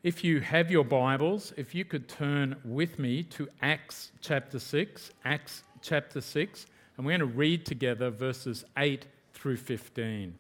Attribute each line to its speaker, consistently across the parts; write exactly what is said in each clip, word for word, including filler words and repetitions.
Speaker 1: If you have your Bibles, if you could turn with me to Acts chapter six, Acts chapter six, and we're going to read together verses eight through fifteen.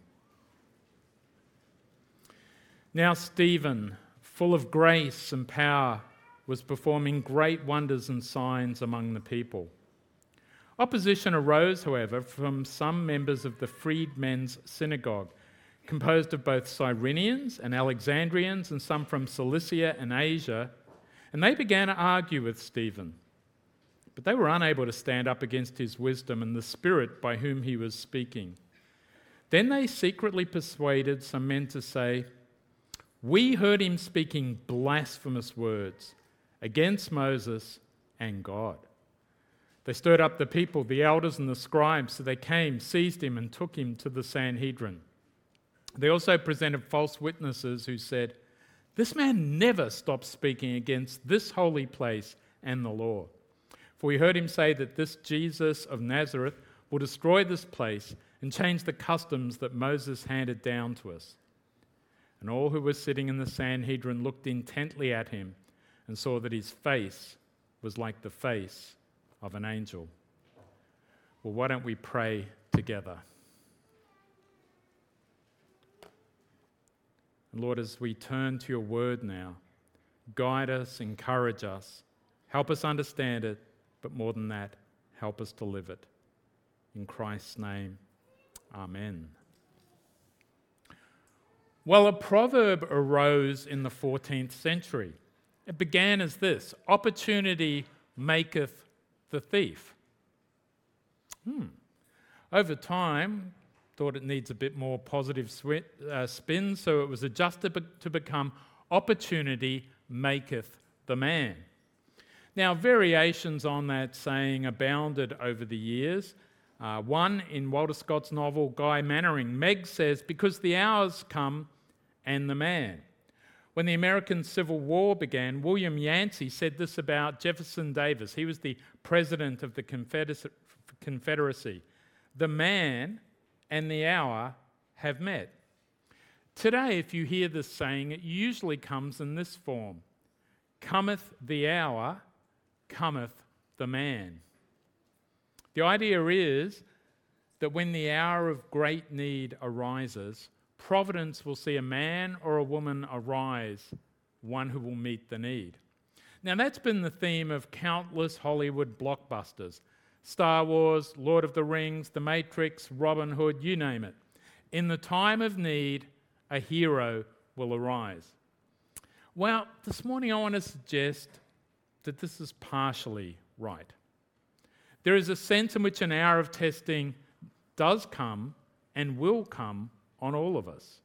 Speaker 1: Now Stephen, full of grace and power, was performing great wonders and signs among the people. Opposition arose, however, from some members of the Freedmen's Synagogue, composed of both Cyrenians and Alexandrians and some from Cilicia and Asia, and they began to argue with Stephen. But they were unable to stand up against his wisdom and the Spirit by whom he was speaking. Then they secretly persuaded some men to say, "We heard him speaking blasphemous words against Moses and God." They stirred up the people, the elders and the scribes, so they came, seized him, and took him to the Sanhedrin. They also presented false witnesses who said, "This man never stopped speaking against this holy place and the law. For we heard him say that this Jesus of Nazareth will destroy this place and change the customs that Moses handed down to us." And all who were sitting in the Sanhedrin looked intently at him and saw that his face was like the face of an angel. Well, why don't we pray together? And Lord, as we turn to your word now, guide us, encourage us, help us understand it, but more than that, help us to live it. In Christ's name, amen. Well, a proverb arose in the fourteenth century. It began as this: "Opportunity maketh the thief." Hmm. Over time, thought it needs a bit more positive swi- uh, spin, so it was adjusted be- to become "Opportunity maketh the man." Now, variations on that saying abounded over the years. Uh, one, in Walter Scott's novel Guy Mannering, Meg says, "Because the hour's come and the man." When the American Civil War began, William Yancey said this about Jefferson Davis. He was the president of the Confederacy. "The man and the hour have met." Today, if you hear this saying, it usually comes in this form: "Cometh the hour, cometh the man." The idea is that when the hour of great need arises, providence will see a man or a woman arise, one who will meet the need. Now, that's been the theme of countless Hollywood blockbusters: Star Wars, Lord of the Rings, The Matrix, Robin Hood, you name it. In the time of need, a hero will arise. Well, this morning I want to suggest that this is partially right. There is a sense in which an hour of testing does come and will come on all of us.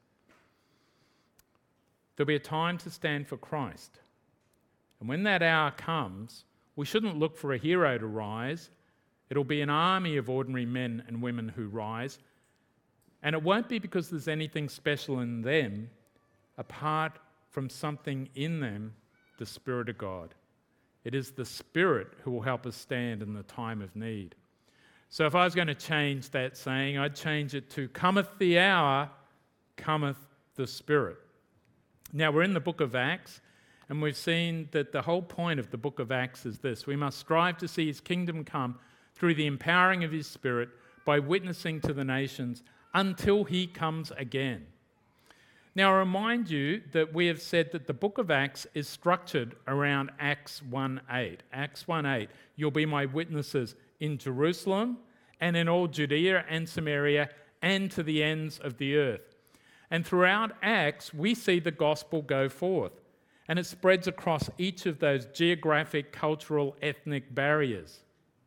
Speaker 1: There'll be a time to stand for Christ. And when that hour comes, we shouldn't look for a hero to rise. It'll be an army of ordinary men and women who rise. And it won't be because there's anything special in them, apart from something in them, the Spirit of God. It is the Spirit who will help us stand in the time of need. So if I was going to change that saying, I'd change it to "Cometh the hour, cometh the Spirit." Now, we're in the book of Acts, and we've seen that the whole point of the book of Acts is this: we must strive to see his kingdom come through the empowering of his Spirit by witnessing to the nations until he comes again. Now, I remind you that we have said that the book of Acts is structured around Acts one eight. Acts one eight, "You'll be my witnesses in Jerusalem and in all Judea and Samaria and to the ends of the earth." And throughout Acts, we see the gospel go forth, and it spreads across each of those geographic, cultural, ethnic barriers.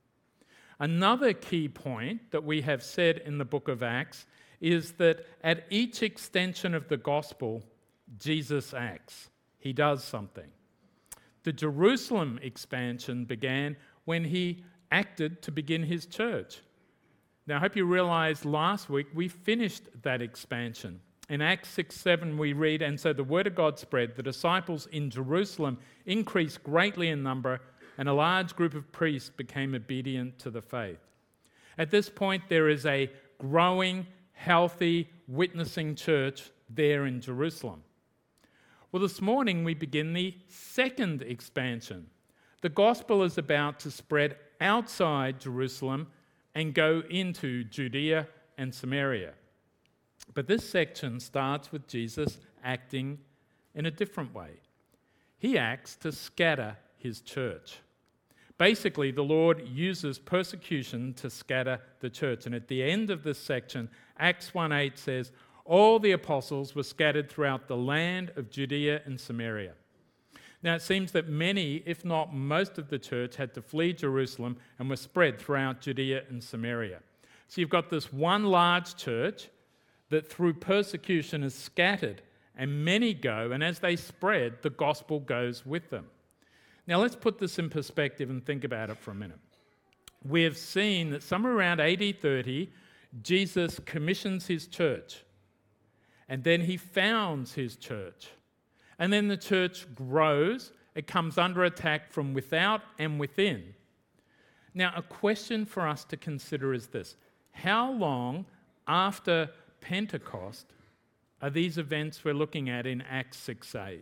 Speaker 1: Another key point that we have said in the book of Acts is that at each extension of the gospel, Jesus acts. He does something. The Jerusalem expansion began when he acted to begin his church. Now, I hope you realize last week we finished that expansion. In Acts six seven we read, "And so the word of God spread, the disciples in Jerusalem increased greatly in number, and a large group of priests became obedient to the faith." At this point, there is a growing, healthy, witnessing church there in Jerusalem. Well, this morning we begin the second expansion. The gospel is about to spread outside Jerusalem and go into Judea and Samaria. But this section starts with Jesus acting in a different way. He acts to scatter his church. Basically, the Lord uses persecution to scatter the church. And at the end of this section, Acts one eight says, all the apostles were scattered throughout the land of Judea and Samaria. Now, it seems that many, if not most of the church, had to flee Jerusalem and were spread throughout Judea and Samaria. So you've got this one large church that through persecution is scattered, and many go, and as they spread, the gospel goes with them. Now, let's put this in perspective and think about it for a minute. We have seen that somewhere around A D thirty, Jesus commissions his church, and then he founds his church. And then the church grows, it comes under attack from without and within. Now, a question for us to consider is this: how long after Pentecost are these events we're looking at in Acts six eight?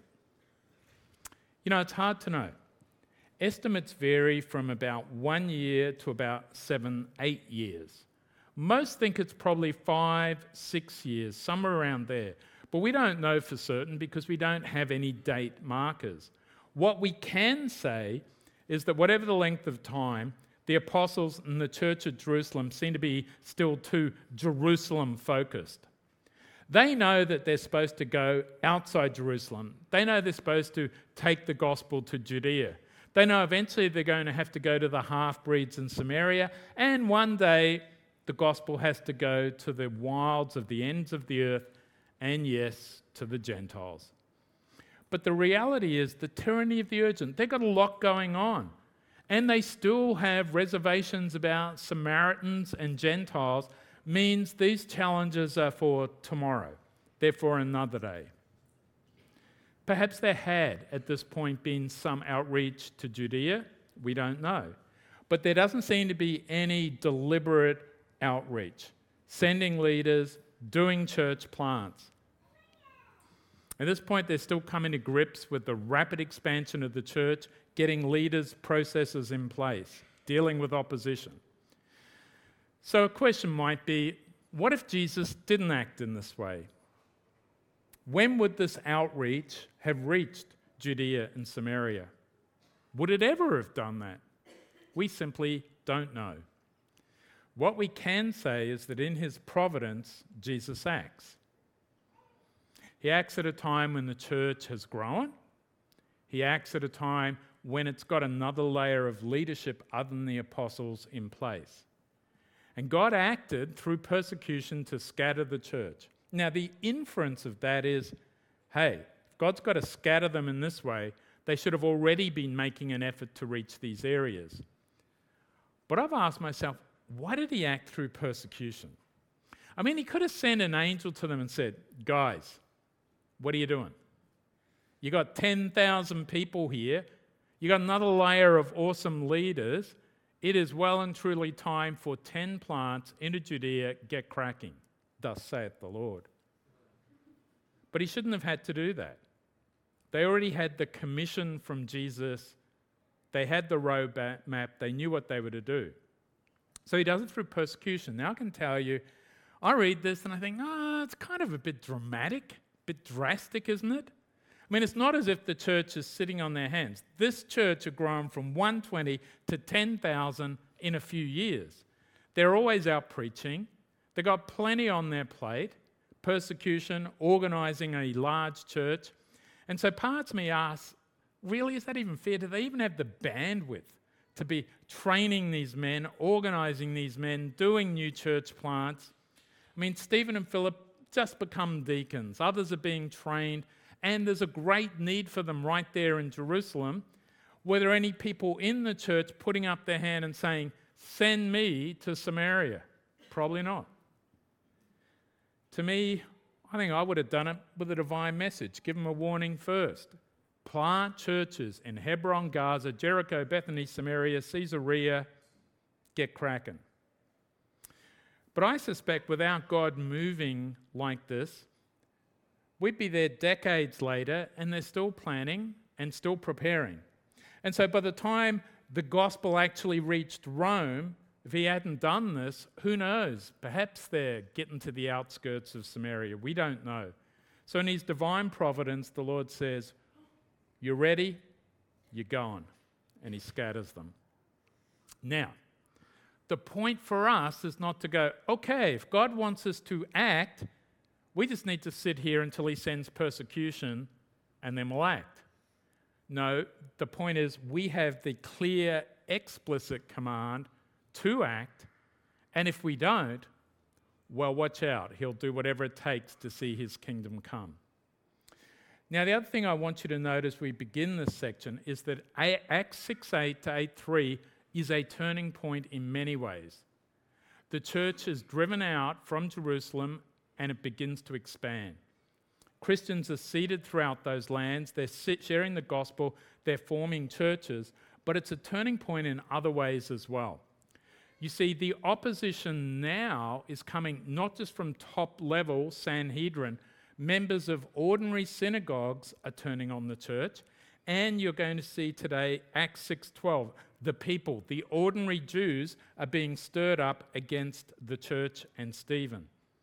Speaker 1: You know, it's hard to know. Estimates vary from about one year to about seven, eight years. Most think it's probably five, six years, somewhere around there. But we don't know for certain because we don't have any date markers. What we can say is that whatever the length of time, the apostles and the church at Jerusalem seem to be still too Jerusalem-focused. They know that they're supposed to go outside Jerusalem. They know they're supposed to take the gospel to Judea. They know eventually they're going to have to go to the half-breeds in Samaria, and one day the gospel has to go to the wilds of the ends of the earth, and yes, to the Gentiles. But the reality is the tyranny of the urgent. They've got a lot going on, and they still have reservations about Samaritans and Gentiles, means these challenges are for tomorrow. They're for another day. Perhaps there had, at this point, been some outreach to Judea. We don't know. But there doesn't seem to be any deliberate outreach, sending leaders, doing church plants. At this point, they're still coming to grips with the rapid expansion of the church, getting leaders, processes in place, dealing with opposition. So a question might be, what if Jesus didn't act in this way? When would this outreach have reached Judea and Samaria? Would it ever have done that? We simply don't know. What we can say is that in his providence, Jesus acts. He acts at a time when the church has grown. He acts at a time when it's got another layer of leadership other than the apostles in place. And God acted through persecution to scatter the church. Now, the inference of that is, hey, if God's got to scatter them in this way, they should have already been making an effort to reach these areas. But I've asked myself, why did he act through persecution? I mean, he could have sent an angel to them and said, guys, what are you doing? You got ten thousand people here. You got another layer of awesome leaders. It is well and truly time for ten plants into Judea, get cracking. Thus saith the Lord. But he shouldn't have had to do that. They already had the commission from Jesus. They had the roadmap. They knew what they were to do. So he does it through persecution. Now I can tell you, I read this and I think, oh, it's kind of a bit dramatic, a bit drastic, isn't it? I mean, it's not as if the church is sitting on their hands. This church had grown from one hundred twenty to ten thousand in a few years. They're always out preaching. They've got plenty on their plate, persecution, organising a large church. And so parts of me ask, really, is that even fair? Do they even have the bandwidth to be training these men, organising these men, doing new church plants? I mean, Stephen and Philip just become deacons. Others are being trained, and there's a great need for them right there in Jerusalem. Were there any people in the church putting up their hand and saying, send me to Samaria? Probably not. To me, I think I would have done it with a divine message. Give them a warning first. Plant churches in Hebron, Gaza, Jericho, Bethany, Samaria, Caesarea. Get cracking. But I suspect without God moving like this, we'd be there decades later and they're still planning and still preparing. And so by the time the gospel actually reached Rome, if he hadn't done this, who knows? Perhaps they're getting to the outskirts of Samaria. We don't know. So in his divine providence, the Lord says, you're ready, you're gone. And he scatters them. Now, the point for us is not to go, okay, if God wants us to act, we just need to sit here until he sends persecution and then we'll act. No, the point is we have the clear, explicit command to act, and if we don't, well, watch out. He'll do whatever it takes to see his kingdom come. Now, the other thing I want you to note as we begin this section is that Acts six eight to eight three is a turning point in many ways. The church is driven out from Jerusalem and it begins to expand. Christians are seated throughout those lands. They're sharing the gospel. They're forming churches. But it's a turning point in other ways as well. You see, the opposition now is coming not just from top-level Sanhedrin. Members of ordinary synagogues are turning on the church. And you're going to see today, Acts six twelve, the people, the ordinary Jews, are being stirred up against the church and Stephen.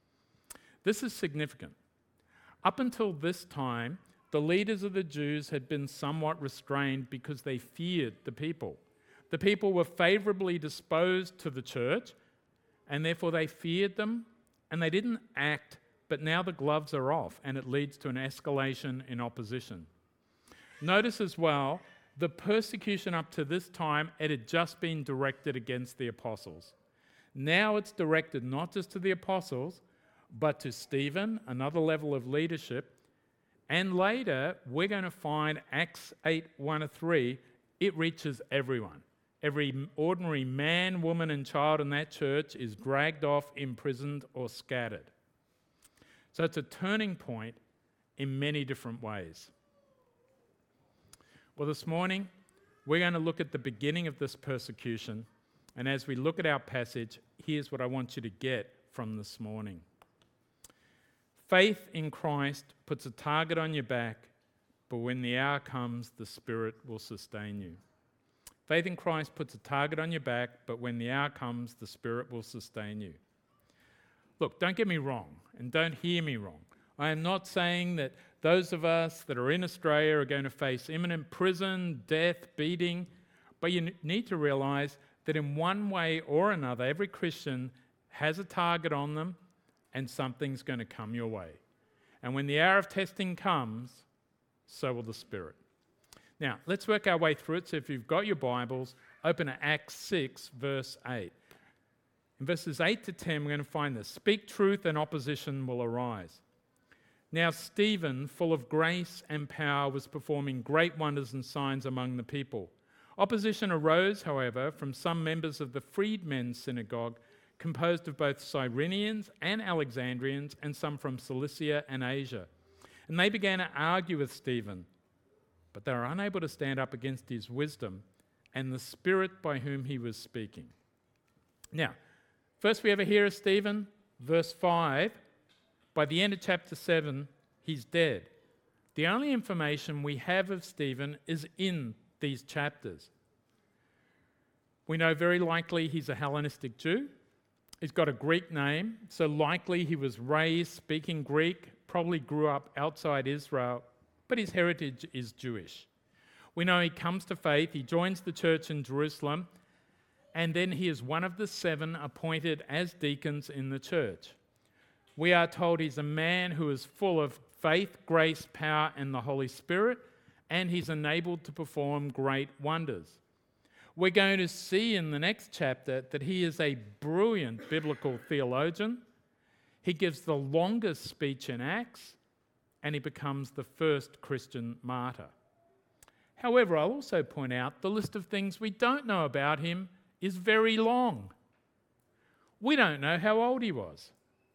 Speaker 1: This is significant. Up until this time, the leaders of the Jews had been somewhat restrained because they feared the people. The people were favorably disposed to the church, and therefore they feared them, and they didn't act, but now the gloves are off, and it leads to an escalation in opposition. Notice as well, the persecution up to this time, it had just been directed against the apostles. Now it's directed not just to the apostles, but to Stephen, another level of leadership. And later, we're going to find Acts eight one to three, it reaches everyone. Every ordinary man, woman, and child in that church is dragged off, imprisoned, or scattered. So it's a turning point in many different ways. Well, this morning, we're going to look at the beginning of this persecution. And as we look at our passage, here's what I want you to get from this morning. Faith in Christ puts a target on your back, but when the hour comes, the Spirit will sustain you. Faith in Christ puts a target on your back, but when the hour comes, the Spirit will sustain you. Look, don't get me wrong, and don't hear me wrong. I am not saying that those of us that are in Australia are going to face imminent prison, death, beating, but you need to realise that in one way or another, every Christian has a target on them, and something's going to come your way. And when the hour of testing comes, so will the Spirit. Now, let's work our way through it. So if you've got your Bibles, open to Acts six, verse eight. In verses eight to ten, we're going to find this. Speak truth and opposition will arise. Now Stephen, full of grace and power, was performing great wonders and signs among the people. Opposition arose, however, from some members of the freedmen's synagogue, composed of both Cyrenians and Alexandrians, and some from Cilicia and Asia. And they began to argue with Stephen, but they were unable to stand up against his wisdom and the Spirit by whom he was speaking. Now, first we ever hear of Stephen, verse five. By the end of chapter seven, he's dead. The only information we have of Stephen is in these chapters. We know very likely he's a Hellenistic Jew. He's got a Greek name, so likely he was raised speaking Greek, probably grew up outside Israel, but his heritage is Jewish. We know he comes to faith, he joins the church in Jerusalem, and then he is one of the seven appointed as deacons in the church. We are told he's a man who is full of faith, grace, power, and the Holy Spirit, and he's enabled to perform great wonders. We're going to see in the next chapter that he is a brilliant biblical theologian. He gives the longest speech in Acts, and he becomes the first Christian martyr. However, I'll also point out the list of things we don't know about him is very long. We don't know how old he was.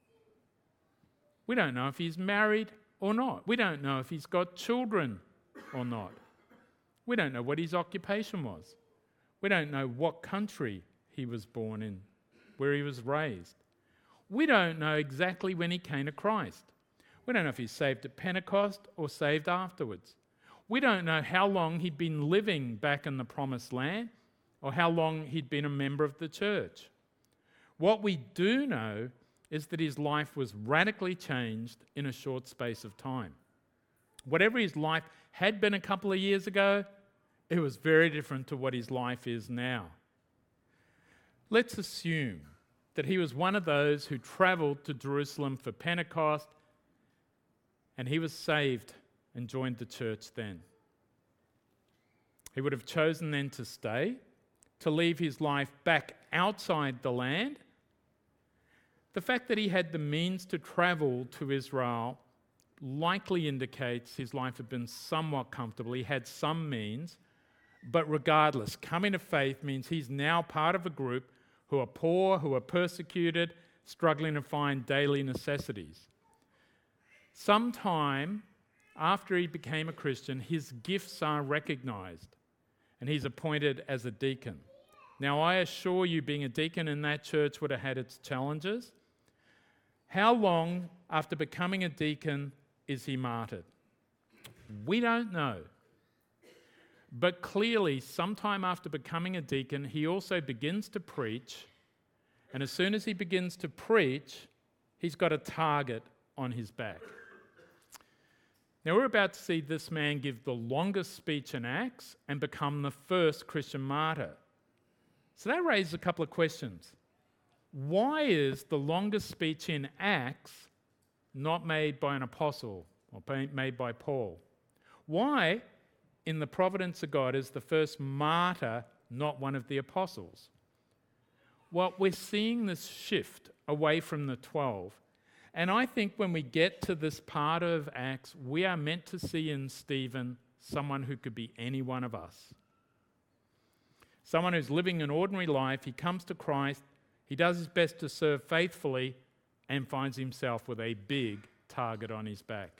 Speaker 1: We don't know if he's married or not. We don't know if he's got children or not. We don't know what his occupation was. We don't know what country he was born in, where he was raised. We don't know exactly when he came to Christ. We don't know if he's saved at Pentecost or saved afterwards. We don't know how long he'd been living back in the Promised Land or how long he'd been a member of the church. What we do know is that his life was radically changed in a short space of time. Whatever his life had been a couple of years ago, it was very different to what his life is now. Let's assume that he was one of those who travelled to Jerusalem for Pentecost and he was saved and joined the church then. He would have chosen then to stay, to leave his life back outside the land. The fact that he had the means to travel to Israel likely indicates his life had been somewhat comfortable. He had some means, but regardless, coming to faith means he's now part of a group who are poor, who are persecuted, struggling to find daily necessities. Sometime after he became a Christian, his gifts are recognized, and he's appointed as a deacon. Now, I assure you, being a deacon in that church would have had its challenges. How long after becoming a deacon is he martyred? We don't know. But clearly, sometime after becoming a deacon, he also begins to preach. And as soon as he begins to preach, he's got a target on his back. Now, we're about to see this man give the longest speech in Acts and become the first Christian martyr. So that raises a couple of questions. Why is the longest speech in Acts not made by an apostle or made by Paul? Why, in the providence of God, is the first martyr not one of the apostles? Well, we're seeing this shift away from the twelve. And I think when we get to this part of Acts, we are meant to see in Stephen someone who could be any one of us. Someone who's living an ordinary life. He comes to Christ, he does his best to serve faithfully, and finds himself with a big target on his back.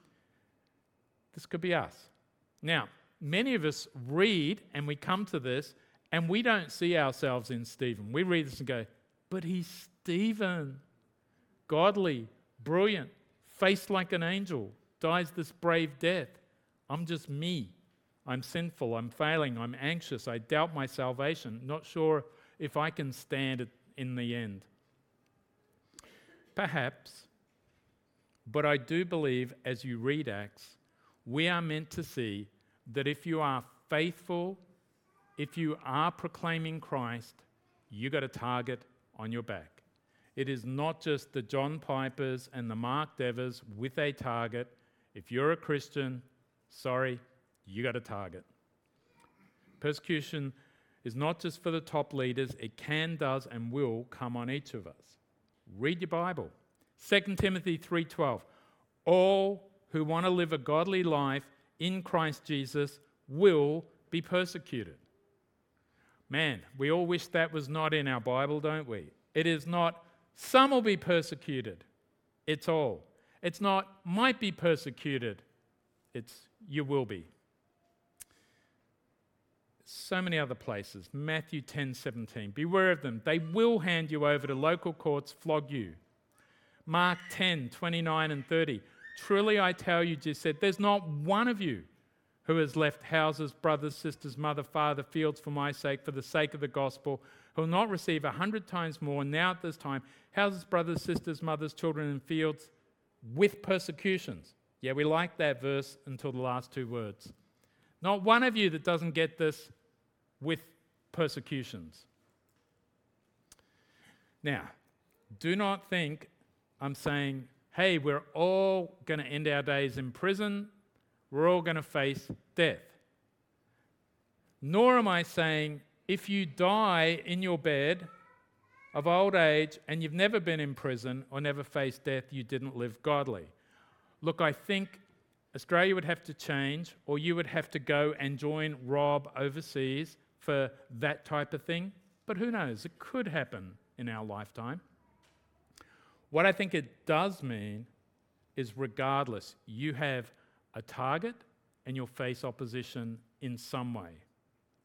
Speaker 1: This could be us. Now, many of us read and we come to this and we don't see ourselves in Stephen. We read this and go, but he's Stephen. Godly, brilliant, faced like an angel, dies this brave death. I'm just me. I'm sinful, I'm failing, I'm anxious, I doubt my salvation, not sure if I can stand it in the end. Perhaps, but I do believe as you read Acts, we are meant to see that if you are faithful, if you are proclaiming Christ, you got a target on your back. It is not just the John Pipers and the Mark Devers with a target. If you're a Christian, sorry, you got a target. Persecution is not just for the top leaders. It can, does, and will come on each of us. Read your Bible. Second Timothy three twelve. All who want to live a godly life in Christ Jesus will be persecuted. Man, we all wish that was not in our Bible, don't we? It is not, some will be persecuted. It's all. It's not, might be persecuted. It's, you will be. So many other places. Matthew ten seventeen. Beware of them. They will hand you over to local courts, flog you. Mark ten twenty-nine and thirty. Truly I tell you, Jesus said, there's not one of you who has left houses, brothers, sisters, mother, father, fields for my sake, for the sake of the gospel, who will not receive a hundred times more now at this time, houses, brothers, sisters, mothers, children, and fields with persecutions. Yeah, we like that verse until the last two words. Not one of you that doesn't get this with persecutions. Now, do not think I'm saying, hey, we're all going to end our days in prison. We're all going to face death. Nor am I saying if you die in your bed of old age and you've never been in prison or never faced death, you didn't live godly. Look, I think Australia would have to change, or you would have to go and join Rob overseas for that type of thing. But who knows? It could happen in our lifetime. What I think it does mean is regardless, you have a target and you'll face opposition in some way.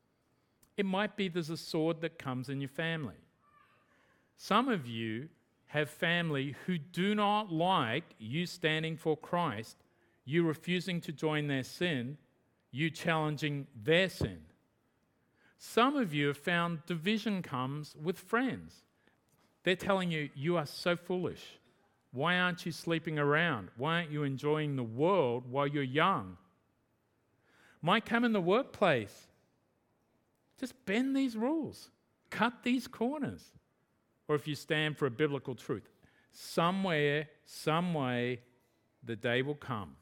Speaker 1: It might be there's a sword that comes in your family. Some of you have family who do not like you standing for Christ, you refusing to join their sin, you challenging their sin. Some of you have found division comes with friends. They're telling you, you are so foolish. Why aren't you sleeping around? Why aren't you enjoying the world while you're young? Might come in the workplace. Just bend these rules. Cut these corners. Or if you stand for a biblical truth, somewhere, some way, the day will come.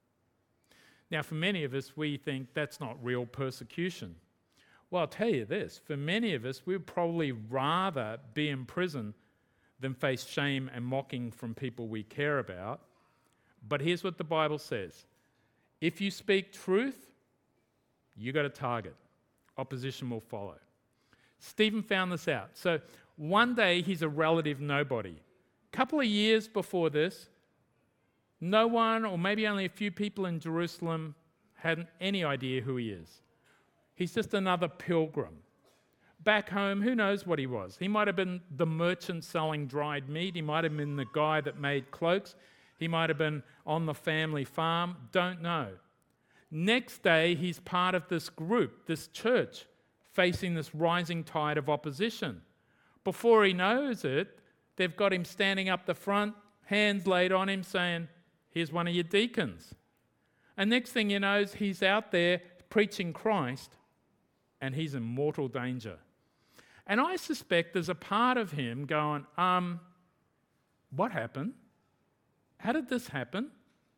Speaker 1: Now, for many of us, we think that's not real persecution. Well, I'll tell you this. For many of us, we would probably rather be in prison than face shame and mocking from people we care about. But here's what the Bible says. If you speak truth, you got a target. Opposition will follow. Stephen found this out. So one day he's a relative nobody. A couple of years before this, no one, or maybe only a few people in Jerusalem, had any idea who he is. He's just another pilgrim. Back home, who knows what he was? He might have been the merchant selling dried meat. He might have been the guy that made cloaks. He might have been on the family farm. Don't know. Next day, he's part of this group, this church, facing this rising tide of opposition. Before he knows it, they've got him standing up the front, hands laid on him, saying, here's one of your deacons. And next thing you know, he's out there preaching Christ, and he's in mortal danger. And I suspect there's a part of him going, um, what happened? How did this happen?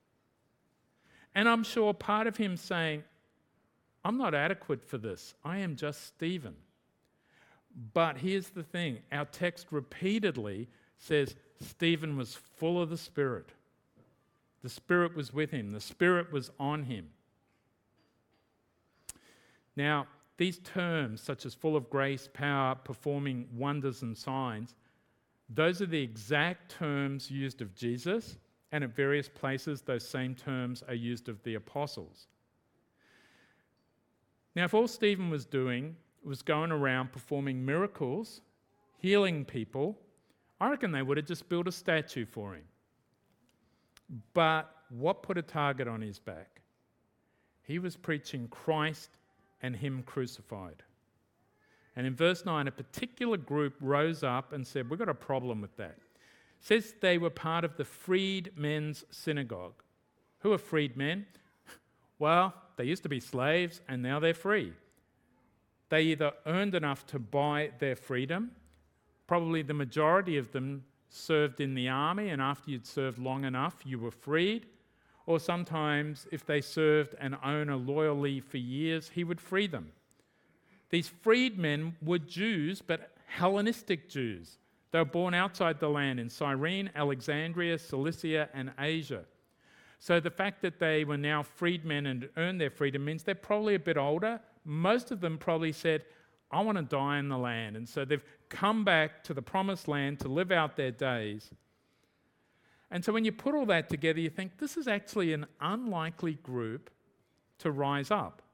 Speaker 1: And I'm sure part of him saying, I'm not adequate for this. I am just Stephen. But here's the thing. Our text repeatedly says Stephen was full of the Spirit. The Spirit was with him. The Spirit was on him. Now, these terms, such as full of grace, power, performing wonders and signs, those are the exact terms used of Jesus, and at various places those same terms are used of the apostles. Now, if all Stephen was doing was going around performing miracles, healing people, I reckon they would have just built a statue for him. But what put a target on his back? He was preaching Christ and him crucified. And in verse nine, a particular group rose up and said, we've got a problem with that. It says they were part of the freedmen's synagogue. Who are freedmen? Well, they used to be slaves and now they're free. They either earned enough to buy their freedom, probably the majority of them served in the army, and after you'd served long enough, you were freed. Or sometimes, if they served an owner loyally for years, he would free them. These freedmen were Jews, but Hellenistic Jews. They were born outside the land in Cyrene, Alexandria, Cilicia, and Asia. So the fact that they were now freedmen and earned their freedom means they're probably a bit older. Most of them probably said, I want to die in the land. And so they've come back to the promised land to live out their days. And so when you put all that together, you think this is actually an unlikely group to rise up.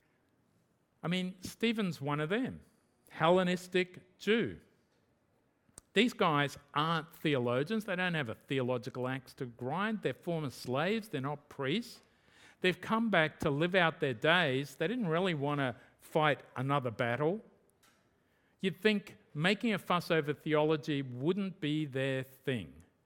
Speaker 1: I mean, Stephen's one of them, Hellenistic Jew. These guys aren't theologians. They don't have a theological axe to grind. They're former slaves. They're not priests. They've come back to live out their days. They didn't really want to fight another battle. You'd think making a fuss over theology wouldn't be their thing.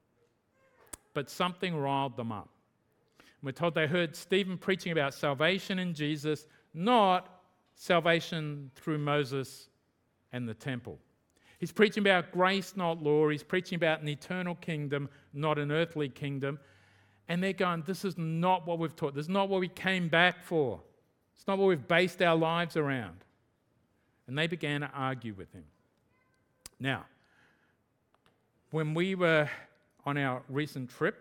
Speaker 1: But something riled them up. We're told they heard Stephen preaching about salvation in Jesus, not salvation through Moses and the temple. He's preaching about grace, not law. He's preaching about an eternal kingdom, not an earthly kingdom. And they're going, this is not what we've taught. This is not what we came back for. It's not what we've based our lives around. And they began to argue with him. Now, when we were on our recent trip,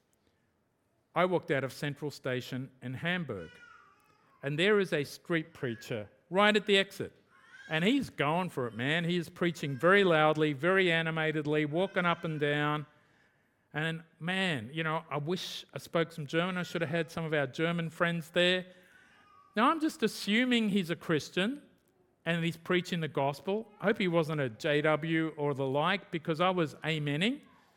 Speaker 1: I walked out of Central Station in Hamburg, and there is a street preacher right at the exit, and he's going for it, man. He is preaching very loudly, very animatedly, walking up and down, and man, you know, I wish I spoke some German. I should have had some of our German friends there. Now, I'm just assuming he's a Christian, and he's preaching the gospel. I hope he wasn't a J W or the like, because I was amening.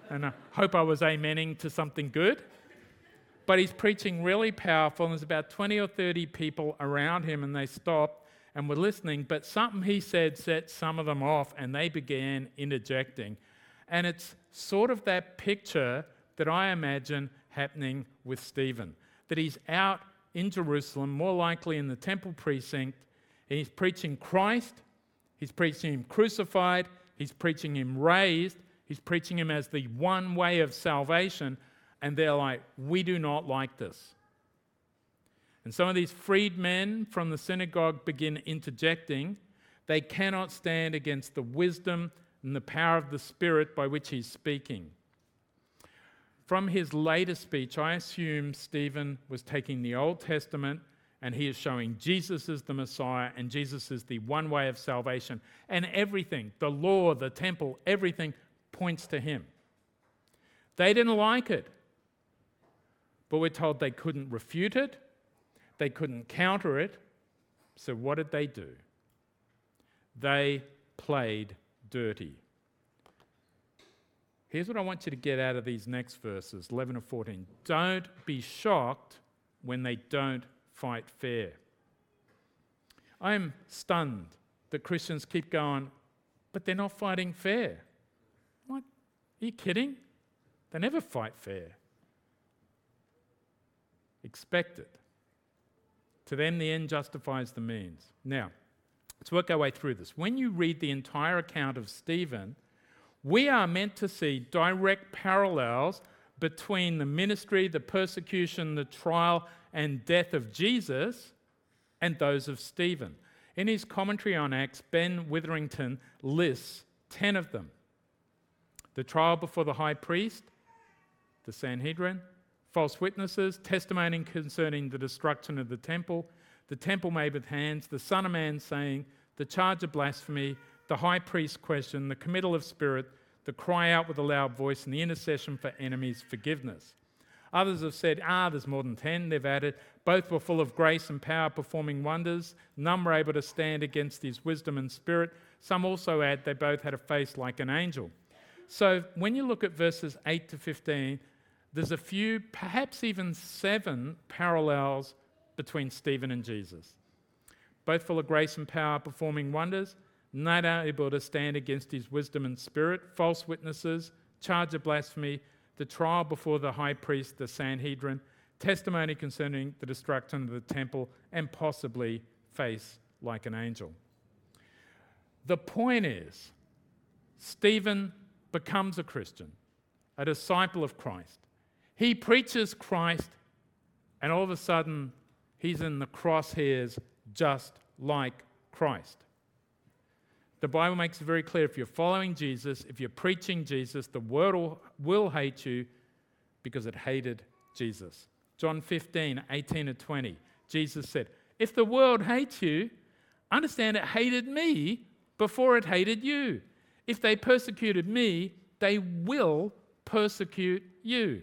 Speaker 1: And I hope I was amening to something good. But he's preaching really powerful, and there's about twenty or thirty people around him, and they stopped and were listening. But something he said set some of them off, and they began interjecting. And it's sort of that picture that I imagine happening with Stephen, that he's out in Jerusalem, more likely in the temple precinct, and he's preaching Christ, he's preaching him crucified, he's preaching him raised, he's preaching him as the one way of salvation, and they're like, we do not like this. And some of these freedmen from the synagogue begin interjecting. They cannot stand against the wisdom and the power of the Spirit by which he's speaking. From his later speech, I assume Stephen was taking the Old Testament and he is showing Jesus is the Messiah and Jesus is the one way of salvation. And everything, the law, the temple, everything points to him. They didn't like it. But we're told they couldn't refute it, they couldn't counter it. So what did they do? They played dirty. Here's what I want you to get out of these next verses, eleven and fourteen. Don't be shocked when they don't fight fair. I'm stunned that Christians keep going, but they're not fighting fair. What? Are you kidding? They never fight fair. Expect it. To them, the end justifies the means. Now, let's work our way through this. When you read the entire account of Stephen, we are meant to see direct parallels between the ministry, the persecution, the trial, and death of Jesus and those of Stephen. In his commentary on Acts, Ben Witherington lists ten of them. The trial before the high priest, the Sanhedrin, false witnesses, testimony concerning the destruction of the temple, the temple made with hands, the Son of Man saying, the charge of blasphemy, the high priest question, the committal of spirit, the cry out with a loud voice, and the intercession for enemies' forgiveness. Others have said, ah, there's more than ten, they've added. Both were full of grace and power, performing wonders. None were able to stand against his wisdom and spirit. Some also add they both had a face like an angel. So when you look at verses eight to fifteen, there's a few, perhaps even seven, parallels between Stephen and Jesus. Both full of grace and power, performing wonders, not able to stand against his wisdom and spirit, false witnesses, charge of blasphemy, the trial before the high priest, the Sanhedrin, testimony concerning the destruction of the temple, and possibly face like an angel. The point is, Stephen becomes a Christian, a disciple of Christ. He preaches Christ, and all of a sudden, he's in the crosshairs just like Christ. The Bible makes it very clear, if you're following Jesus, if you're preaching Jesus, the world will, will hate you because it hated Jesus. John fifteen, eighteen to twenty, Jesus said, if the world hates you, understand it hated me before it hated you. If they persecuted me, they will persecute you.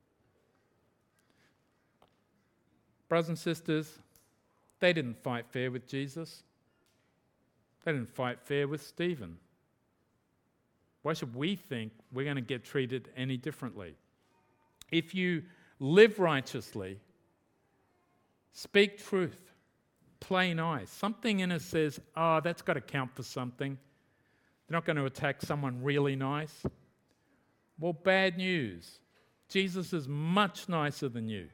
Speaker 1: Brothers and sisters, they didn't fight fair with Jesus. They didn't fight fair with Stephen. Why should we think we're going to get treated any differently? If you live righteously, speak truth, play nice, something in us says, oh, that's got to count for something. They're not going to attack someone really nice. Well, bad news. Jesus is much nicer than you.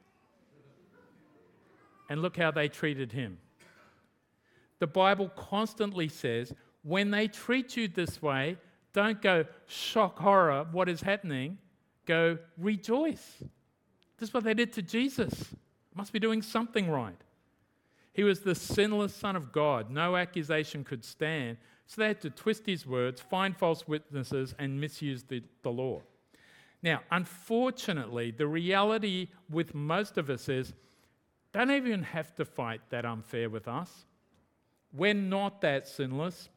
Speaker 1: And look how they treated him. The Bible constantly says, when they treat you this way, don't go, shock, horror, what is happening? Go, rejoice. This is what they did to Jesus. Must be doing something right. He was the sinless Son of God. No accusation could stand. So they had to twist his words, find false witnesses, and misuse the, the law. Now, unfortunately, the reality with most of us is, don't even have to fight that unfair with us. We're not that sinless.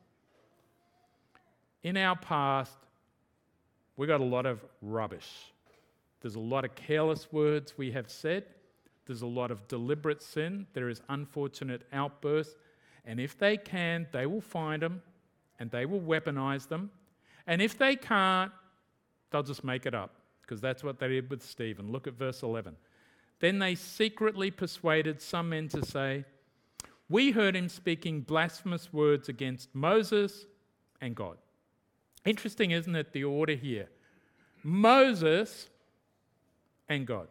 Speaker 1: In our past, we got a lot of rubbish. There's a lot of careless words we have said. There's a lot of deliberate sin. There is unfortunate outbursts. And if they can, they will find them and they will weaponize them. And if they can't, They'll just make it up, because that's what they did with Stephen. Look at verse eleven. Then they secretly persuaded some men to say, "We heard him speaking blasphemous words against Moses and God." Interesting, isn't it, the order here? Moses and God.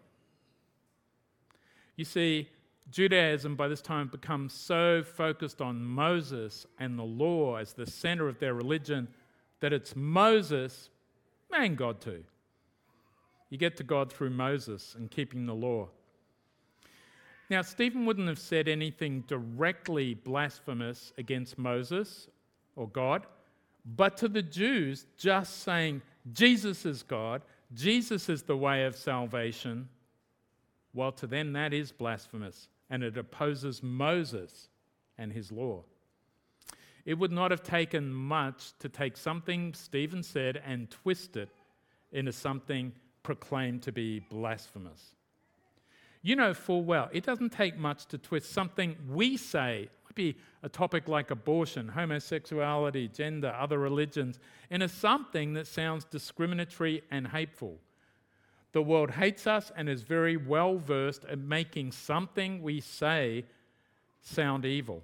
Speaker 1: You see, Judaism by this time becomes so focused on Moses and the law as the center of their religion that it's Moses and God too. You get to God through Moses and keeping the law. Now, Stephen wouldn't have said anything directly blasphemous against Moses or God, but to the Jews, just saying Jesus is God, Jesus is the way of salvation, well, to them that is blasphemous, and it opposes Moses and his law. It would not have taken much to take something Stephen said and twist it into something proclaimed to be blasphemous. You know full well, it doesn't take much to twist something we say, might be a topic like abortion, homosexuality, gender, other religions, into something that sounds discriminatory and hateful. The world hates us and is very well versed at making something we say sound evil.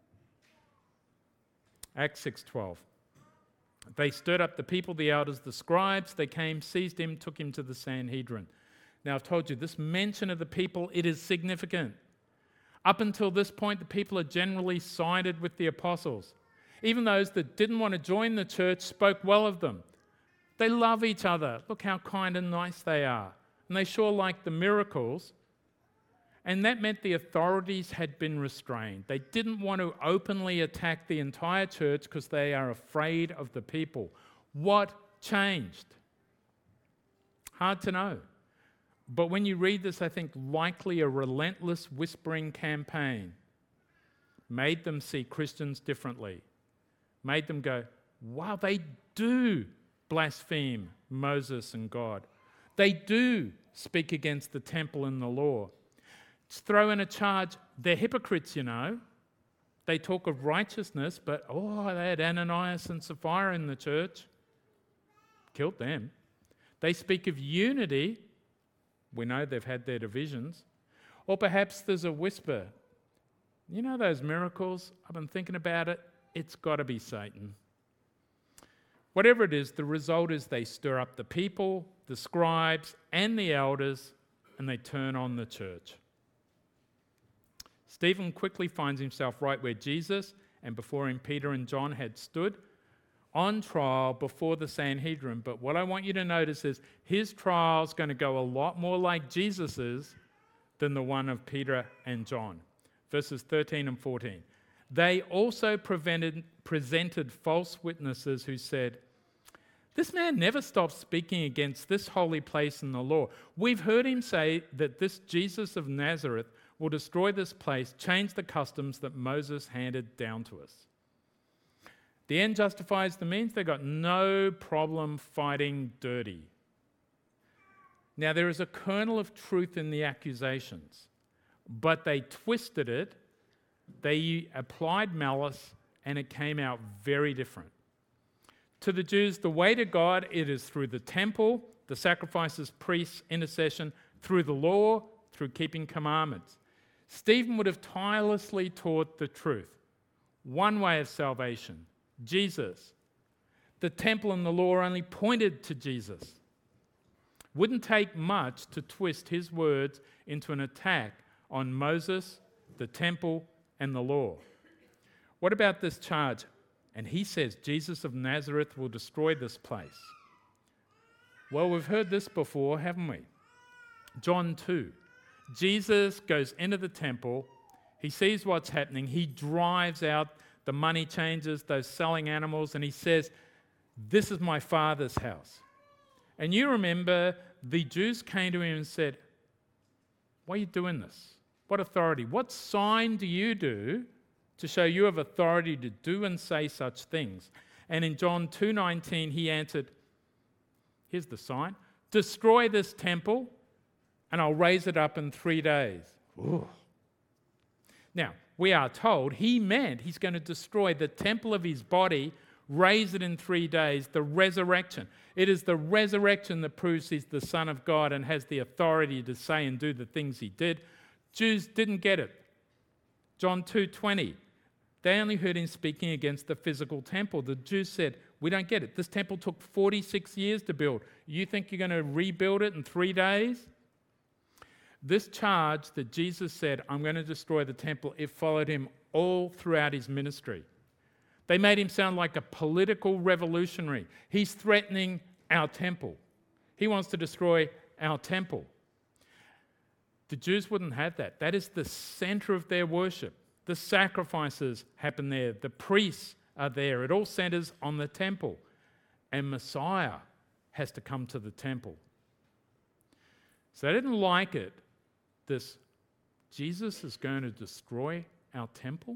Speaker 1: Acts six twelve. They stirred up the people, the elders, the scribes. They came, seized him, took him to the Sanhedrin. Now, I've told you, this mention of the people, it is significant. Up until this point, the people are generally sided with the apostles. Even those that didn't want to join the church spoke well of them. They love each other. Look how kind and nice they are. And they sure like the miracles. And that meant the authorities had been restrained. They didn't want to openly attack the entire church because they are afraid of the people. What changed? Hard to know. But when you read this, I think likely a relentless whispering campaign made them see Christians differently. Made them go, wow, they do blaspheme Moses and God. They do speak against the temple and the law. Just throw in a charge, they're hypocrites, you know. They talk of righteousness, but oh, they had Ananias and Sapphira in the church. Killed them. They speak of unity. We know they've had their divisions. Or perhaps there's a whisper. You know those miracles? I've been thinking about it. It's got to be Satan. Whatever it is, the result is they stir up the people, the scribes, and the elders, and they turn on the church. Stephen quickly finds himself right where Jesus and before him Peter and John had stood, on trial before the Sanhedrin. But what I want you to notice is his trial is going to go a lot more like Jesus's than the one of Peter and John. Verses thirteen and fourteen. They also prevented, presented false witnesses who said, "This man never stops speaking against this holy place and the law. We've heard him say that this Jesus of Nazareth will destroy this place, change the customs that Moses handed down to us." The end justifies the means. They've got no problem fighting dirty. Now, there is a kernel of truth in the accusations, but they twisted it, they applied malice, and it came out very different. To the Jews, the way to God, it is through the temple, the sacrifices, priests, intercession, through the law, through keeping commandments. Stephen would have tirelessly taught the truth. One way of salvation, Jesus. The temple and the law only pointed to Jesus. Wouldn't take much to twist his words into an attack on Moses, the temple, and the law. What about this charge? And he says Jesus of Nazareth will destroy this place. Well, we've heard this before, haven't we? John two. Jesus goes into the temple. He sees what's happening. He drives out the money changers, those selling animals, and he says, "This is my Father's house." And you remember the Jews came to him and said, "Why are you doing this? What authority? What sign do you do to show you have authority to do and say such things?" And in John two nineteen, he answered, here's the sign, "Destroy this temple, and I'll raise it up in three days." Ooh. Now, we are told he meant he's going to destroy the temple of his body, raise it in three days, the resurrection. It is the resurrection that proves he's the Son of God and has the authority to say and do the things he did. Jews didn't get it. John two twenty. They only heard him speaking against the physical temple. The Jews said, we don't get it. This temple took forty-six years to build. You think you're going to rebuild it in three days? This charge that Jesus said, I'm going to destroy the temple, it followed him all throughout his ministry. They made him sound like a political revolutionary. He's threatening our temple. He wants to destroy our temple. The Jews wouldn't have that. That is the center of their worship. The sacrifices happen there. The priests are there. It all centers on the temple. And Messiah has to come to the temple. So they didn't like it. This Jesus is going to destroy our temple.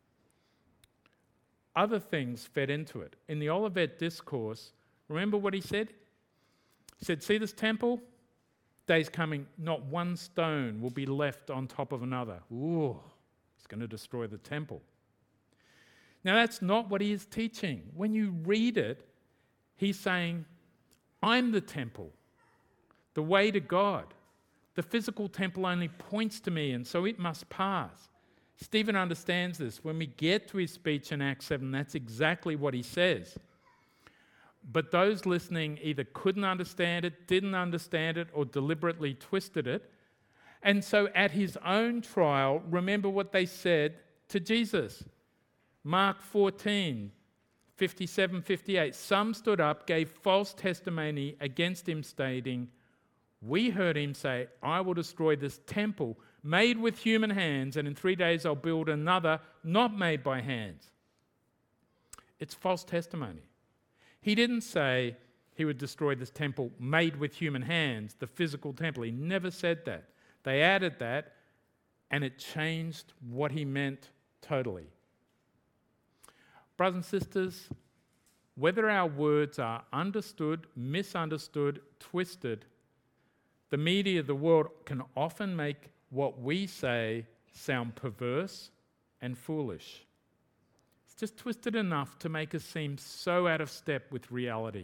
Speaker 1: Other things fed into it. In the Olivet Discourse, remember what he said? He said, see this temple? Day's coming, not one stone will be left on top of another. Ooh, he's going to destroy the temple. Now that's not what he is teaching. When you read it, he's saying, I'm the temple, the way to God. The physical temple only points to me, and so it must pass. Stephen understands this. When we get to his speech in Acts seven, that's exactly what he says. But those listening either couldn't understand it, didn't understand it, or deliberately twisted it. And so at his own trial, remember what they said to Jesus. Mark fourteen, fifty-seven, fifty-eight. Some stood up, gave false testimony against him, stating, we heard him say, I will destroy this temple made with human hands, and in three days I'll build another not made by hands. It's false testimony. He didn't say he would destroy this temple made with human hands, the physical temple. He never said that. They added that, and it changed what he meant totally. Brothers and sisters, whether our words are understood, misunderstood, twisted, the media of the world can often make what we say sound perverse and foolish. It's just twisted enough to make us seem so out of step with reality.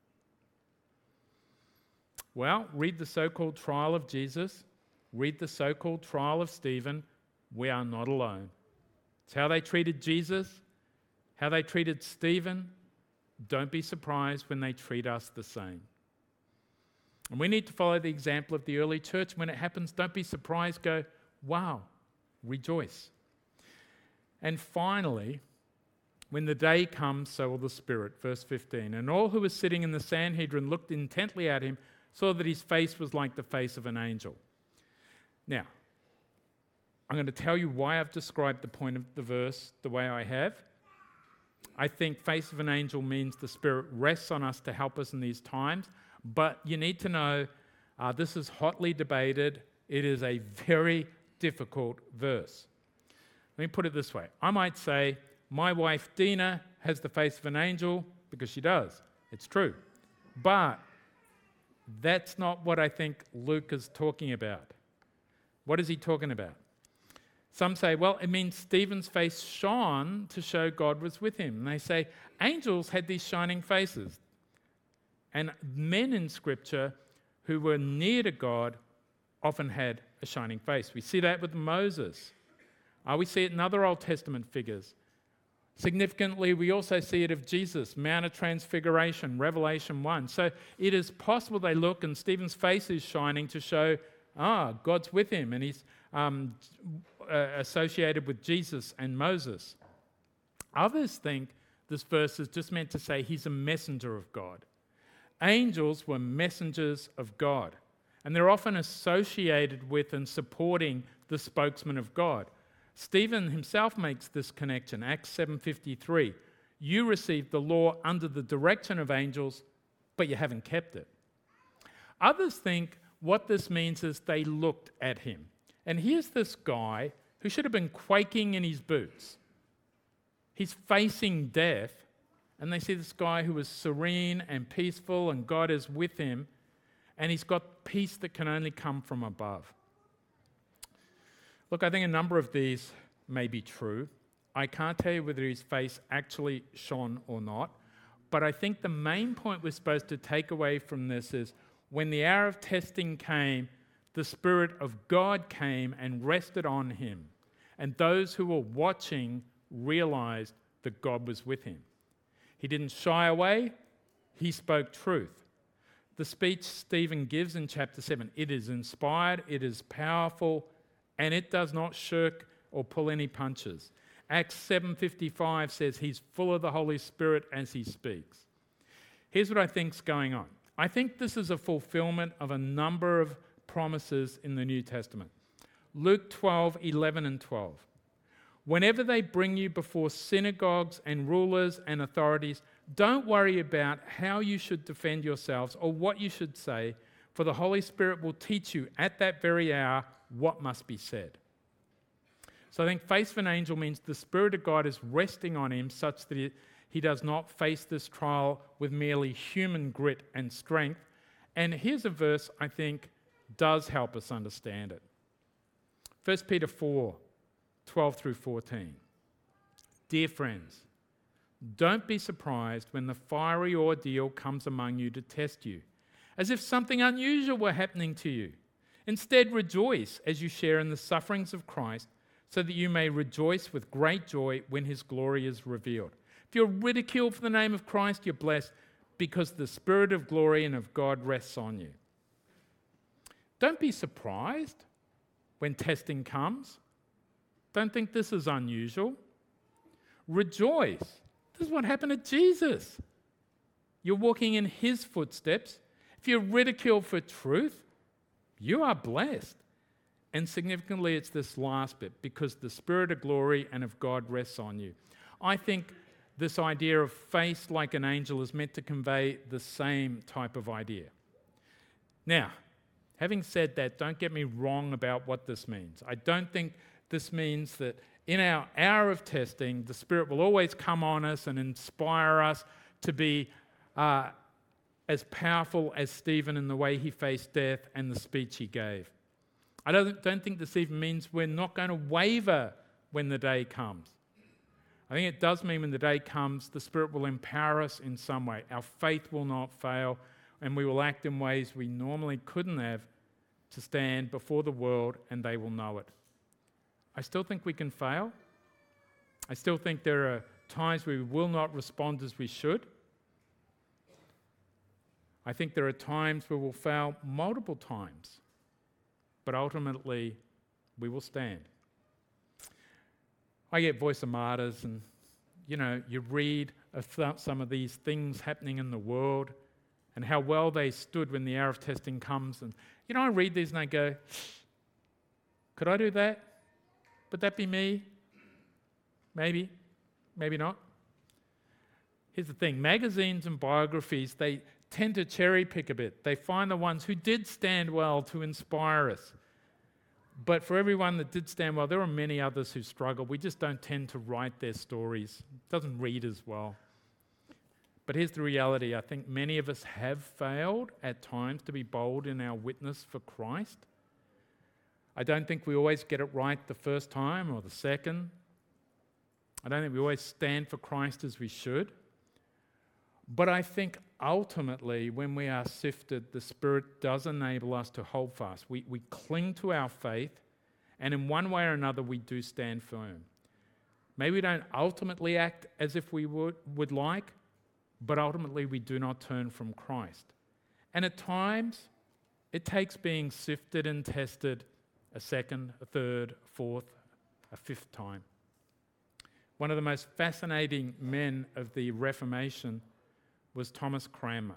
Speaker 1: Well, read the so-called trial of Jesus. Read the so-called trial of Stephen. We are not alone. It's how they treated Jesus, how they treated Stephen. Don't be surprised when they treat us the same. And we need to follow the example of the early church. When it happens, don't be surprised. Go, wow, rejoice. And finally, when the day comes, so will the Spirit. Verse fifteen. And all who were sitting in the Sanhedrin looked intently at him, saw that his face was like the face of an angel. Now, I'm going to tell you why I've described the point of the verse the way I have. I think face of an angel means the Spirit rests on us to help us in these times. But you need to know uh, this is hotly debated. It is a very difficult verse. Let me put it this way. I might say, my wife Dina has the face of an angel because she does. It's true. But that's not what I think Luke is talking about. What is he talking about? Some say, well, it means Stephen's face shone to show God was with him. And they say, angels had these shining faces. And men in Scripture who were near to God often had a shining face. We see that with Moses. Uh, we see it in other Old Testament figures. Significantly, we also see it of Jesus, Mount of Transfiguration, Revelation one. So it is possible they look and Stephen's face is shining to show, ah, God's with him, and he's um, uh, associated with Jesus and Moses. Others think this verse is just meant to say he's a messenger of God. Angels were messengers of God, and they're often associated with and supporting the spokesman of God. Stephen himself makes this connection, Acts seven fifty-three. You received the law under the direction of angels, but you haven't kept it. Others think what this means is they looked at him. And here's this guy who should have been quaking in his boots. He's facing death. And they see this guy who is serene and peaceful, and God is with him, and he's got peace that can only come from above. Look, I think a number of these may be true. I can't tell you whether his face actually shone or not, but I think the main point we're supposed to take away from this is when the hour of testing came, the Spirit of God came and rested on him. And those who were watching realized that God was with him. He didn't shy away, he spoke truth. The speech Stephen gives in chapter seven, it is inspired, it is powerful, and it does not shirk or pull any punches. Acts seven fifty-five says he's full of the Holy Spirit as he speaks. Here's what I think's going on. I think this is a fulfillment of a number of promises in the New Testament. Luke twelve, eleven and twelve. Whenever they bring you before synagogues and rulers and authorities, don't worry about how you should defend yourselves or what you should say, for the Holy Spirit will teach you at that very hour what must be said. So I think face of an angel means the Spirit of God is resting on him such that he, he does not face this trial with merely human grit and strength. And here's a verse I think does help us understand it. First Peter four, twelve through fourteen. Dear friends, don't be surprised when the fiery ordeal comes among you to test you, as if something unusual were happening to you. Instead, rejoice as you share in the sufferings of Christ, so that you may rejoice with great joy when his glory is revealed. If you're ridiculed for the name of Christ, you're blessed because the Spirit of glory and of God rests on you. Don't be surprised when testing comes. Don't think this is unusual. Rejoice. This is what happened to Jesus. You're walking in his footsteps. If you're ridiculed for truth, you are blessed. And significantly, it's this last bit, because the Spirit of glory and of God rests on you. I think this idea of face like an angel is meant to convey the same type of idea. Now, having said that, don't get me wrong about what this means. I don't think this means that in our hour of testing, the Spirit will always come on us and inspire us to be uh, as powerful as Stephen in the way he faced death and the speech he gave. I don't, don't think this even means we're not going to waver when the day comes. I think it does mean when the day comes, the Spirit will empower us in some way. Our faith will not fail, and we will act in ways we normally couldn't have to stand before the world, and they will know it. I still think we can fail. I still think there are times we will not respond as we should. I think there are times where we'll fail multiple times. But ultimately, we will stand. I get Voice of Martyrs, and, you know, you read of some of these things happening in the world and how well they stood when the hour of testing comes. And, you know, I read these and I go, could I do that? Would that be me? Maybe, maybe not. Here's the thing, magazines and biographies, they tend to cherry pick a bit. They find the ones who did stand well to inspire us. But for everyone that did stand well, there are many others who struggle. We just don't tend to write their stories. It doesn't read as well. But here's the reality. I think many of us have failed at times to be bold in our witness for Christ. I don't think we always get it right the first time or the second. I don't think we always stand for Christ as we should. But I think ultimately, when we are sifted, the Spirit does enable us to hold fast. We, we cling to our faith, and in one way or another, we do stand firm. Maybe we don't ultimately act as if we would, would like, but ultimately we do not turn from Christ. And at times, it takes being sifted and tested a second, a third, a fourth, a fifth time. One of the most fascinating men of the Reformation was Thomas Cranmer.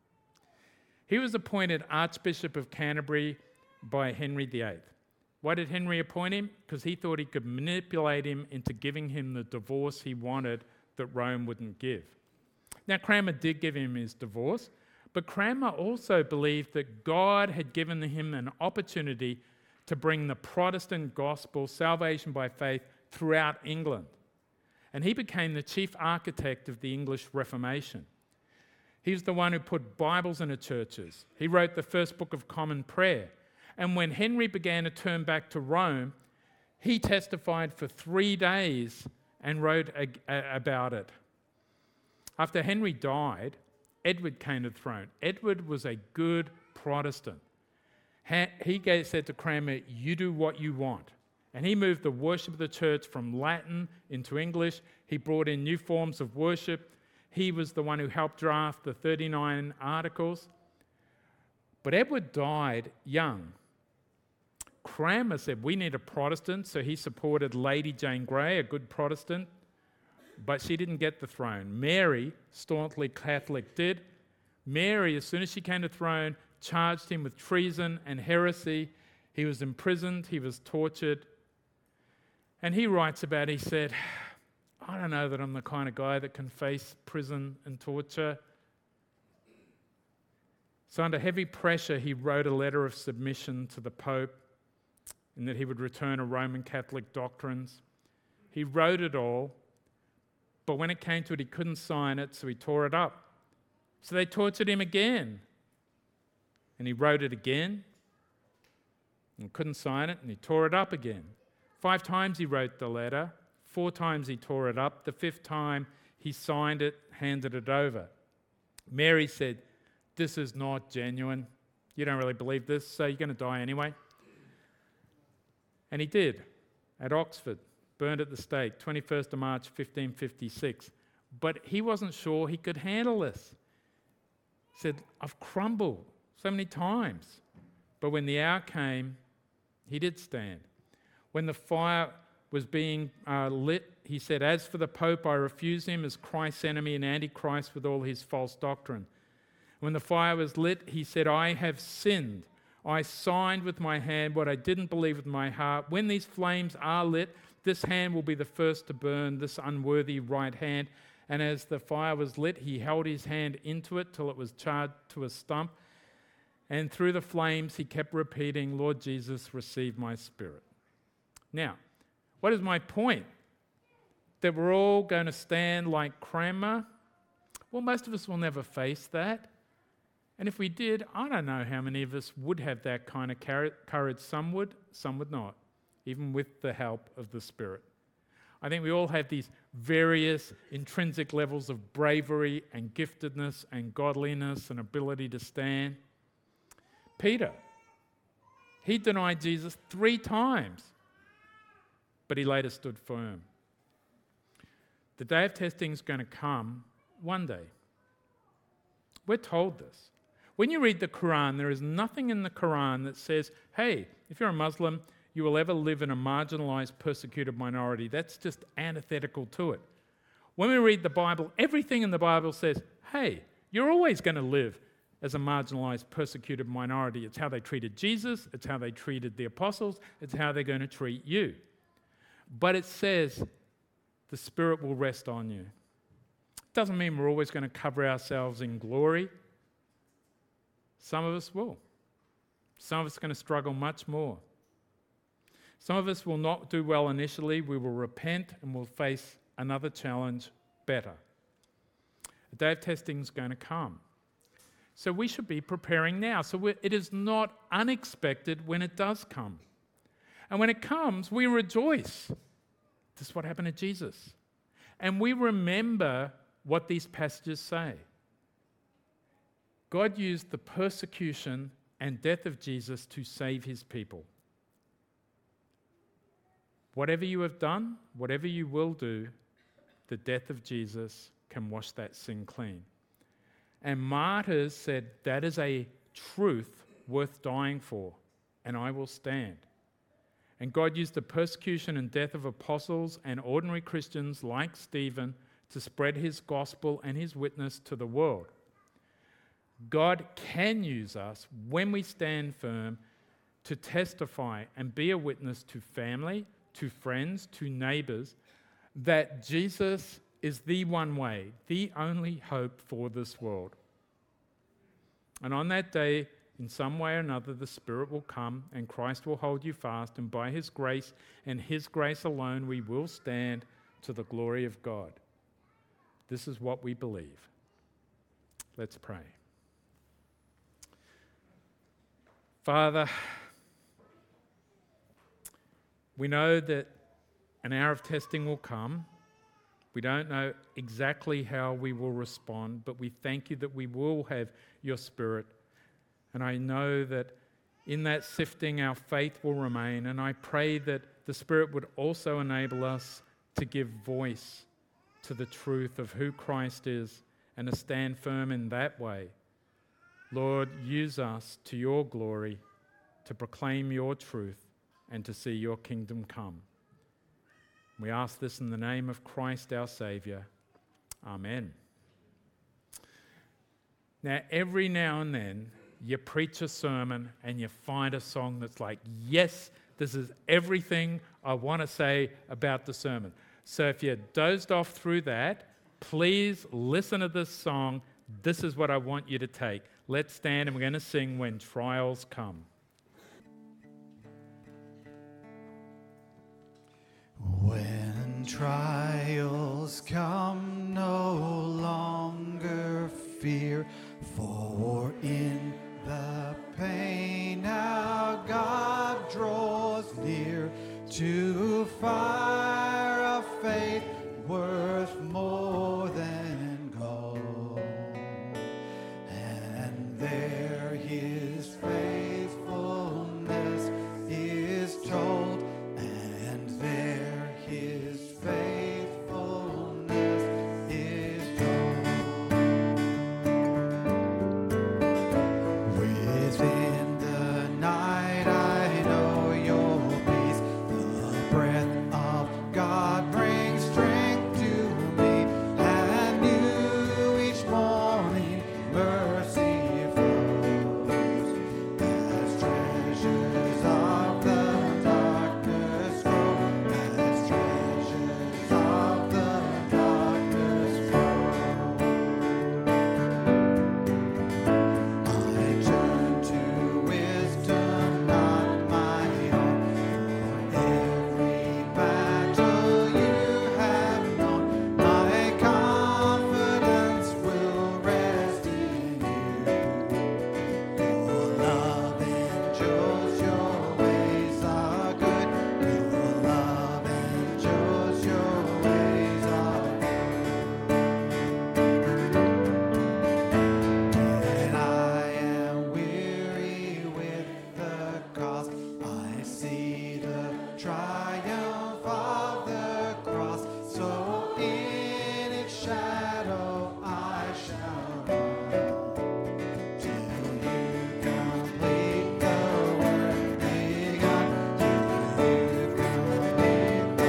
Speaker 1: He was appointed Archbishop of Canterbury by Henry the Eighth. Why did Henry appoint him? Because he thought he could manipulate him into giving him the divorce he wanted that Rome wouldn't give. Now, Cranmer did give him his divorce, but Cranmer also believed that God had given him an opportunity to bring the Protestant gospel, salvation by faith, throughout England. And he became the chief architect of the English Reformation. He's the one who put Bibles into churches. He wrote the first book of Common Prayer. And when Henry began to turn back to Rome, he testified for three days and wrote a, a, about it. After Henry died, Edward came to the throne. Edward was a good Protestant. He gave, said to Cranmer, you do what you want. And he moved the worship of the church from Latin into English. He brought in new forms of worship. He was the one who helped draft the thirty-nine Articles. But Edward died young. Cranmer said, we need a Protestant, so he supported Lady Jane Grey, a good Protestant, but she didn't get the throne. Mary, staunchly Catholic, did. Mary, as soon as she came to the throne, charged him with treason and heresy. He was imprisoned, he was tortured. And he writes about it, he said, I don't know that I'm the kind of guy that can face prison and torture. So under heavy pressure, he wrote a letter of submission to the Pope and that he would return to Roman Catholic doctrines. He wrote it all, but when it came to it, he couldn't sign it, so he tore it up. So they tortured him again. And he wrote it again and couldn't sign it, and he tore it up again. Five times he wrote the letter. Four times he tore it up. The fifth time he signed it, handed it over. Mary said, this is not genuine. You don't really believe this, so you're going to die anyway. And he did, at Oxford, burned at the stake, twenty-first of March, fifteen fifty-six. But he wasn't sure he could handle this. He said, I've crumbled so many times. But when the hour came, he did stand. When the fire was being uh, lit, he said, as for the Pope, I refuse him as Christ's enemy and Antichrist with all his false doctrine. When the fire was lit, he said, I have sinned. I signed with my hand what I didn't believe with my heart. When these flames are lit, this hand will be the first to burn, this unworthy right hand. And as the fire was lit, he held his hand into it till it was charred to a stump. And through the flames, he kept repeating, Lord Jesus, receive my spirit. Now, what is my point? That we're all going to stand like Cranmer? Well, most of us will never face that. And if we did, I don't know how many of us would have that kind of courage. Some would, some would not, even with the help of the Spirit. I think we all have these various intrinsic levels of bravery and giftedness and godliness and ability to stand. Peter, he denied Jesus three times, but he later stood firm. The day of testing is going to come one day. We're told this. When you read the Quran, there is nothing in the Quran that says, hey, if you're a Muslim, you will ever live in a marginalized, persecuted minority. That's just antithetical to it. When we read the Bible, everything in the Bible says, hey, you're always going to live as a marginalized, persecuted minority. It's how they treated Jesus, it's how they treated the apostles, it's how they're going to treat you. But it says the Spirit will rest on you. It doesn't mean we're always going to cover ourselves in glory. Some of us will. Some of us are going to struggle much more. Some of us will not do well initially. We will repent and we'll face another challenge better. The day of testing is going to come. So we should be preparing now. So it is not unexpected when it does come. And when it comes, we rejoice. This is what happened to Jesus. And we remember what these passages say. God used the persecution and death of Jesus to save his people. Whatever you have done, whatever you will do, the death of Jesus can wash that sin clean. And martyrs said, that is a truth worth dying for, and I will stand. And God used the persecution and death of apostles and ordinary Christians like Stephen to spread his gospel and his witness to the world. God can use us when we stand firm to testify and be a witness to family, to friends, to neighbors, that Jesus is the one way, the only hope for this world. And on that day, in some way or another, the Spirit will come and Christ will hold you fast, and by his grace and his grace alone, we will stand to the glory of God. This is what we believe. Let's pray. Father, we know that an hour of testing will come. We don't know exactly how we will respond, but we thank you that we will have your Spirit. And I know that in that sifting, our faith will remain. And I pray that the Spirit would also enable us to give voice to the truth of who Christ is and to stand firm in that way. Lord, use us to your glory to proclaim your truth and to see your kingdom come. We ask this in the name of Christ our Saviour. Amen. Now, every now and then, you preach a sermon and you find a song that's like, yes, this is everything I want to say about the sermon. So if you dozed off through that, please listen to this song. This is what I want you to take. Let's stand and we're going to sing When Trials Come.
Speaker 2: When trials come, no longer fear, for in the pain our God draws near to fire of faith worth more than gold. And there his faithfulness is told, and there his faithfulness is told. Within the night I know your peace, the breath of God brings strength to me, and new each morning mercy flows, as treasures of the darkness grow, as treasures of the darkness grow. I turn to wisdom, not my own, for every battle you have known. My confidence will rest in you. Your love endures, your ways are good. Your love endures, your ways are When I am weary with the cost, I see the triumph of the cross. So in its shadow I shall run, till you complete the work begun, till you complete the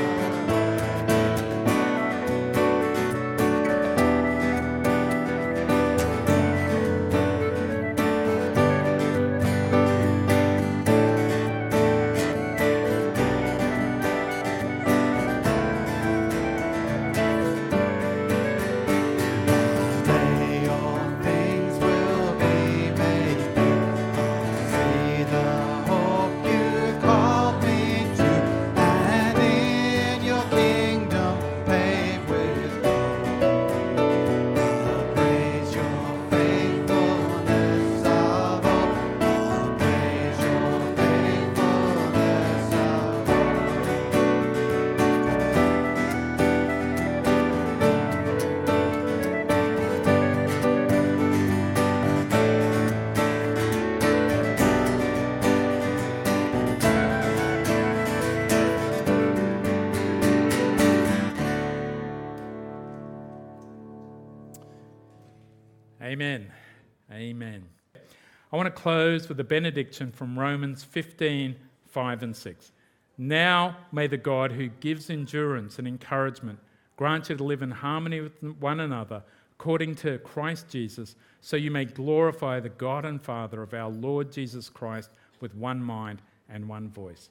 Speaker 2: day all things will be made new. I see the hope you called me to, and in your kingdom paved with gold. I'll praise your faithfulness of old. I'll praise your faithfulness of
Speaker 1: Amen. Amen. I want to close with a benediction from Romans fifteen, five and six. Now may the God who gives endurance and encouragement grant you to live in harmony with one another according to Christ Jesus, so you may glorify the God and Father of our Lord Jesus Christ with one mind and one voice.